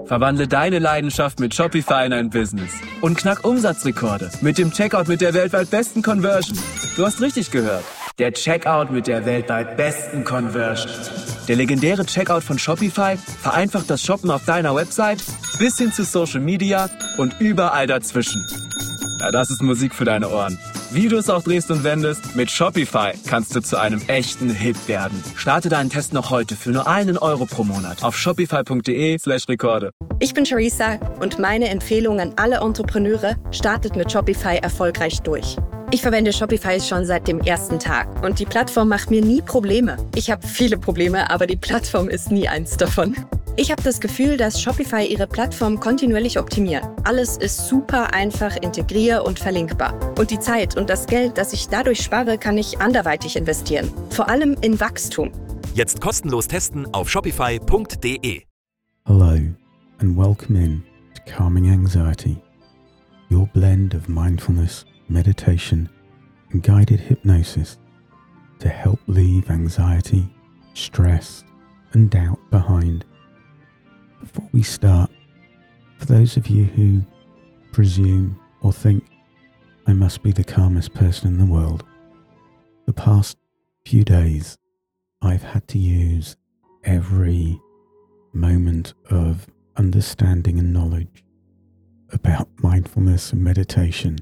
Verwandle deine Leidenschaft mit Shopify in ein Business. Und knack Umsatzrekorde mit dem Checkout mit der weltweit besten Conversion. Du hast richtig gehört. Der Checkout mit der weltweit besten Conversion. Der legendäre Checkout von Shopify vereinfacht das Shoppen auf deiner Website bis hin zu Social Media und überall dazwischen. Ja, das ist Musik für deine Ohren. Wie du es auch drehst und wendest, mit Shopify kannst du zu einem echten Hit werden. Starte deinen Test noch heute für nur €1 pro Monat auf shopify.de/Rekorde. Ich bin Charissa und meine Empfehlung an alle Entrepreneure: startet mit Shopify erfolgreich durch. Ich verwende Shopify schon seit dem ersten Tag und die Plattform macht mir nie Probleme. Ich habe viele Probleme, aber die Plattform ist nie eins davon. Ich habe das Gefühl, dass Shopify ihre Plattform kontinuierlich optimiert. Alles ist super einfach integrier- und verlinkbar. Und die Zeit und das Geld, das ich dadurch spare, kann ich anderweitig investieren. Vor allem in Wachstum. Jetzt kostenlos testen auf shopify.de. Hello and welcome in to Calming Anxiety, your blend of mindfulness, meditation and guided hypnosis to help leave anxiety, stress and doubt behind. Before we start, for those of you who presume or think I must be the calmest person in the world, the past few days I've had to use every moment of understanding and knowledge about mindfulness and meditation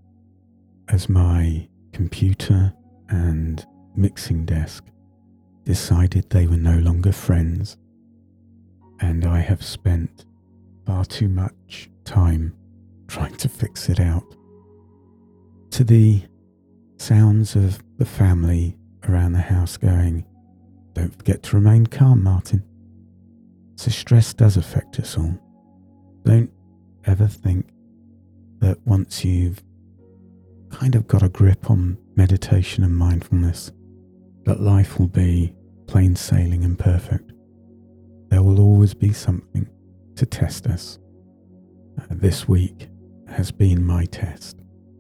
as my computer and mixing desk decided they were no longer friends, and I have spent far too much time trying to fix it out. To the sounds of the family around the house going, "Don't forget to remain calm, Martin." So stress does affect us all. Don't ever think that once you've kind of got a grip on meditation and mindfulness, that life will be plain sailing and perfect. There will always be something to test us. This week has been my test.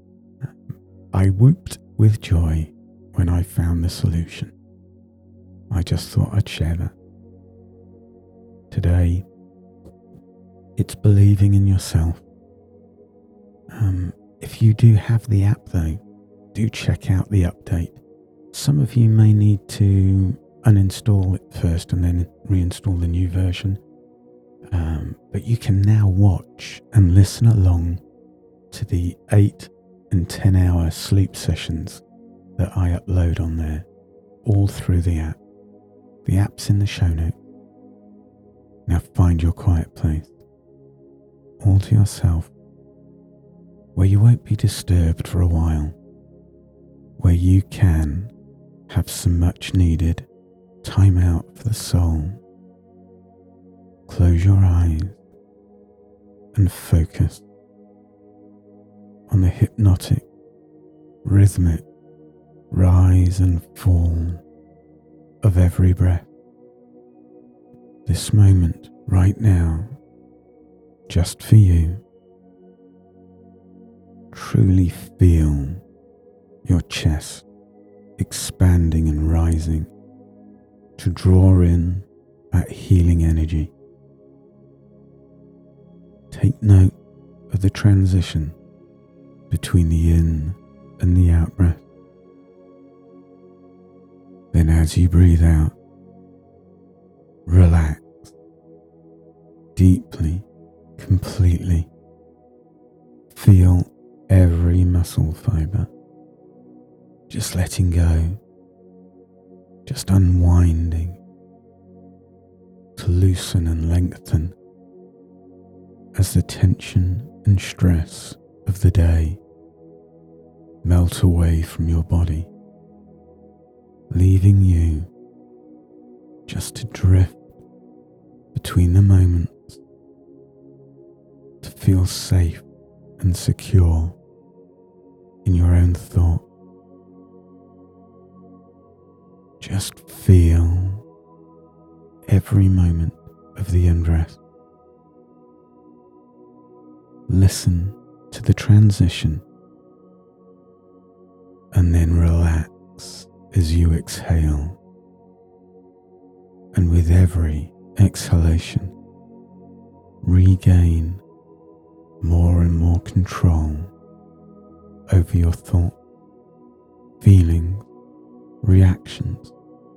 I whooped with joy when I found the solution. I just thought I'd share that. Today, it's believing in yourself. If you do have the app though, do check out the update. Some of you may need to uninstall it first and then reinstall the new version. But you can now watch and listen along to the 8 and 10 hour sleep sessions that I upload on there, all through the app. The app's in the show note. Now find your quiet place, all to yourself, where you won't be disturbed for a while, where you can have some much needed time out for the soul. Close your eyes and focus on the hypnotic, rhythmic rise and fall of every breath. This moment right now, just for you. Truly feel your chest expanding and rising to draw in that healing energy. Take note of the transition between the in and the out breath. Then as you breathe out, relax deeply, completely. Feel every muscle fiber just letting go, just unwinding to loosen and lengthen as the tension and stress of the day melt away from your body, leaving you just to drift between the moments, to feel safe and secure in your own thought. Just feel every moment of the undress. Listen to the transition and then relax as you exhale. And with every exhalation, regain more and more control over your thoughts, feelings, reactions,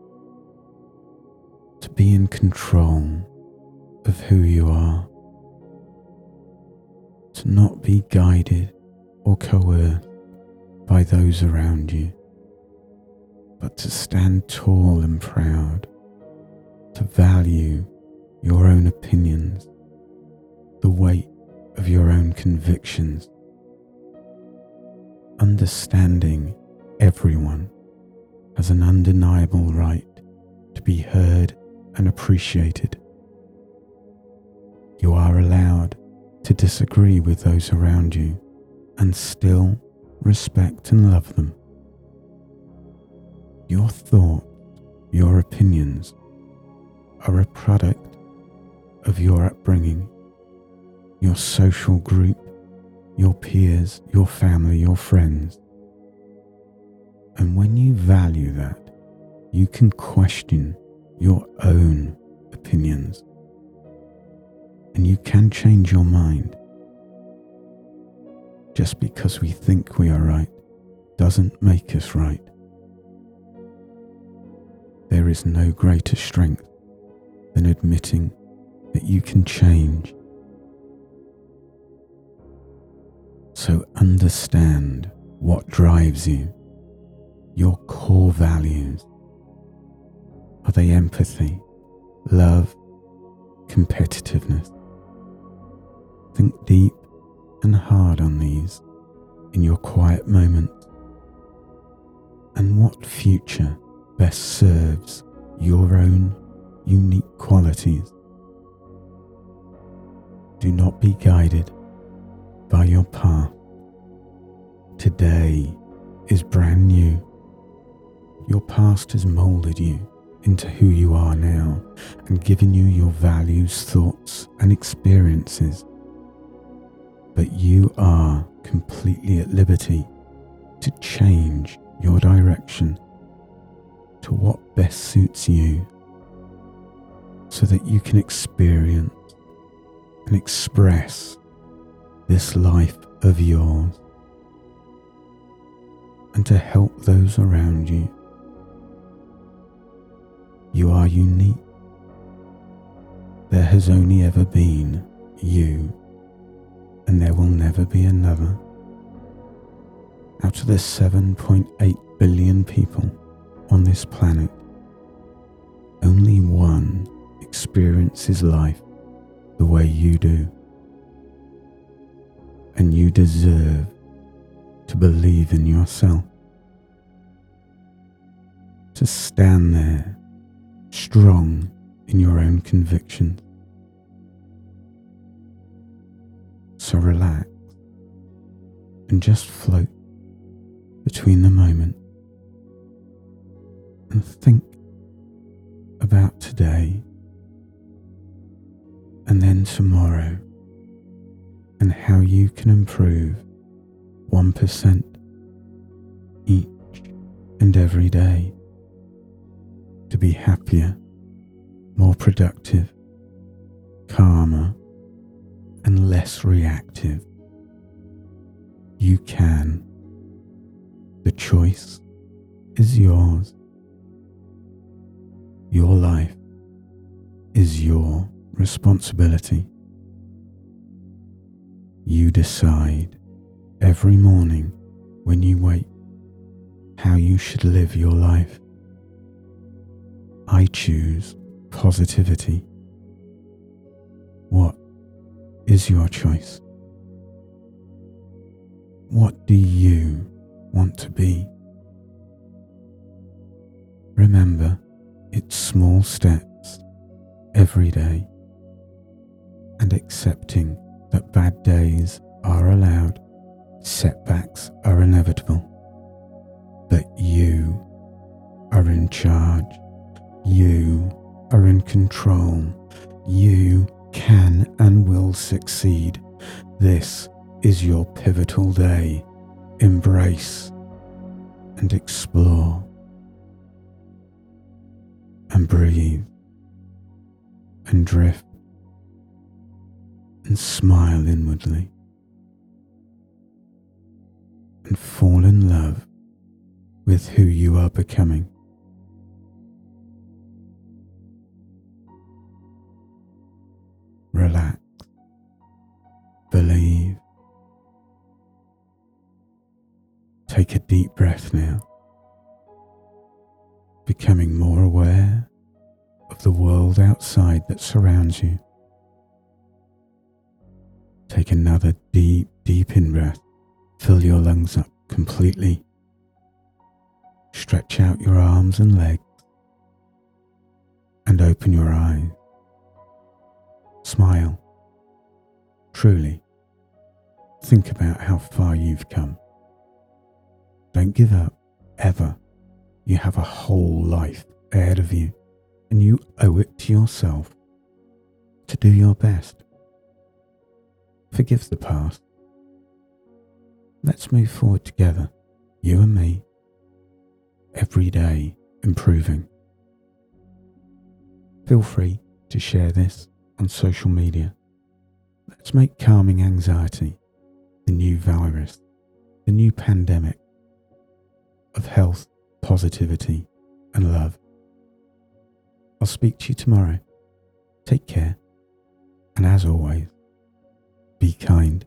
to be in control of who you are, to not be guided or coerced by those around you, but to stand tall and proud, to value your own opinions, the weight of your own convictions, understanding everyone has an undeniable right to be heard and appreciated. You are allowed to disagree with those around you and still respect and love them. Your thoughts, your opinions are a product of your upbringing, your social group, your peers, your family, your friends. And when you value that, you can question your own opinions. And you can change your mind. Just because we think we are right doesn't make us right. There is no greater strength than admitting that you can change. So understand what drives you, your core values. Are they empathy, love, competitiveness? Think deep and hard on these in your quiet moments. And what future best serves your own unique qualities? Do not be guided by your past. Today is brand new. Your past has molded you into who you are now and given you your values, thoughts, and experiences. But you are completely at liberty to change your direction to what best suits you so that you can experience and express this life of yours and to help those around you. You are unique. There has only ever been you, and there will never be another. Out of the 7.8 billion people on this planet, only one experiences life the way you do. And you deserve to believe in yourself, to stand there strong in your own convictions. So relax and just float between the moment and think about today and then tomorrow and how you can improve 1% each and every day to be happier, more productive, calmer, and less reactive. You can. The choice is yours. Your life is your responsibility. You decide every morning when you wake how you should live your life. I choose positivity. What is your choice? What do you want to be? Remember, it's small steps every day, and accepting that bad days are allowed, setbacks are inevitable, but you are in charge. You are in control. You can and will succeed. This is your pivotal day. Embrace and explore and breathe and drift and smile inwardly and fall in love with who you are becoming. Relax, believe. Take a deep breath now, becoming more aware of the world outside that surrounds you. Take another deep in-breath. Fill your lungs up completely. Stretch out your arms and legs and open your eyes. Smile. Truly, think about how far you've come. Don't give up, ever. You have a whole life ahead of you, and you owe it to yourself to do your best. Forgive the past. Let's move forward together, you and me, every day improving. Feel free to share this on social media. Let's make calming anxiety the new virus, the new pandemic of health, positivity, and love. I'll speak to you tomorrow. Take care, and as always, be kind.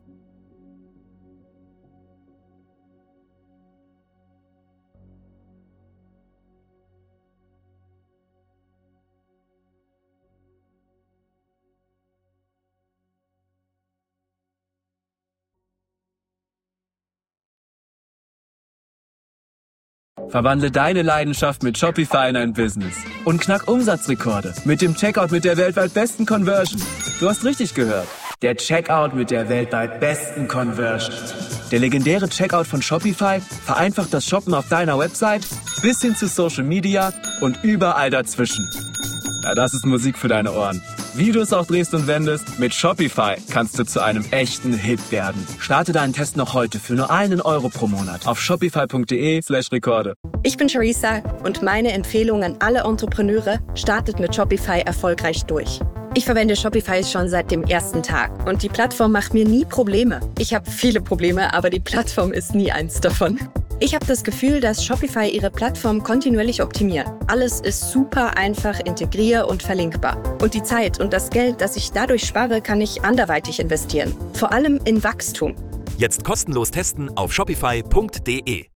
Verwandle deine Leidenschaft mit Shopify in ein Business und knack Umsatzrekorde mit dem Checkout mit der weltweit besten Conversion. Du hast richtig gehört. Der Checkout mit der weltweit besten Conversion. Der legendäre Checkout von Shopify vereinfacht das Shoppen auf deiner Website bis hin zu Social Media und überall dazwischen. Ja, das ist Musik für deine Ohren. Wie du es auch drehst und wendest, mit Shopify kannst du zu einem echten Hit werden. Starte deinen Test noch heute für nur €1 pro Monat auf shopify.de/Rekorde. Ich bin Charissa und meine Empfehlung an alle Entrepreneure: startet mit Shopify erfolgreich durch. Ich verwende Shopify schon seit dem ersten Tag und die Plattform macht mir nie Probleme. Ich habe viele Probleme, aber die Plattform ist nie eins davon. Ich habe das Gefühl, dass Shopify ihre Plattform kontinuierlich optimiert. Alles ist super einfach integrier- und verlinkbar. Und die Zeit und das Geld, das ich dadurch spare, kann ich anderweitig investieren. Vor allem in Wachstum. Jetzt kostenlos testen auf shopify.de.